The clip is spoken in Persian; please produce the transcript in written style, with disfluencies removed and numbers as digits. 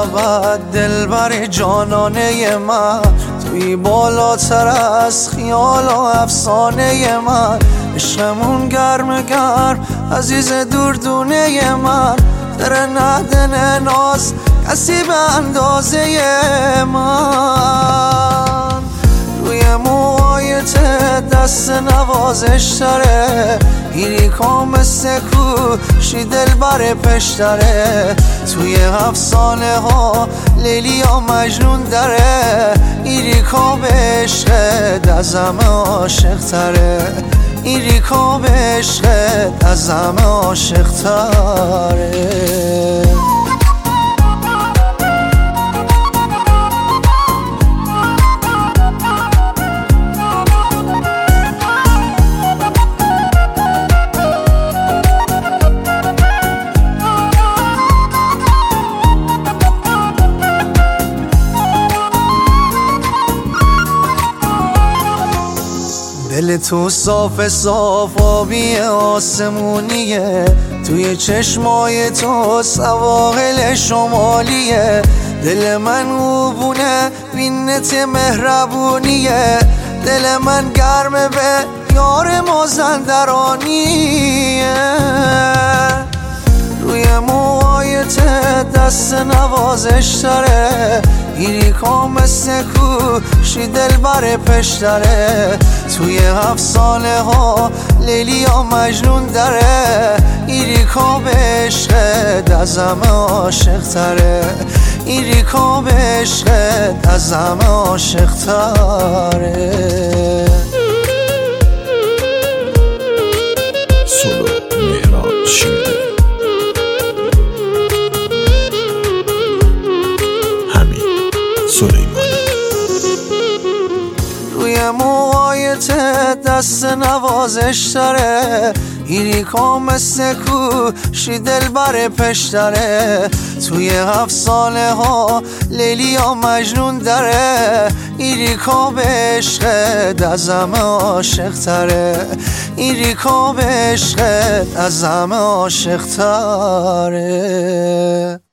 ابد دلبر جانانه من، توی بالاتر از خیال و افسانه من. عشقمون گرم گرم عزیز دوردونه من، در ندن ناز کسی به اندازه من. روی موهایت دست نوازش تره، ایریکا مثل کوشی دلبر پشتره. توی افسانه ها لیلی و مجنون داره، ایریکا به عشقت از همه عاشق تره. ایریکا به عشقت از همه عاشق تره. دل تو صاف صاف آبی آسمونیه، توی چشمای تو سواحل شمالیه. دل من خوبونه بینت مهربونیه، دل من گرمه به یار مازندرانیه. روی موهایت دست نوازش تره، ایریکا مثل کوشی دلبر پشتره. توی افسانه ها لیلی و مجنون داره، ایریکا به عشقت از همه عاشق تره. ایریکا به عشقت از همه عاشق تره. سولو مهران شیرده، همین سلیمانی. روی موهایت دست نوازش تره، ایریکا مثل کوشی دلبر پشتره. توی افسانه ها لیلی و مجنون داره، ایریکا به عشقت از همه عاشق تره. ایریکا به عشقت از همه عاشق تره.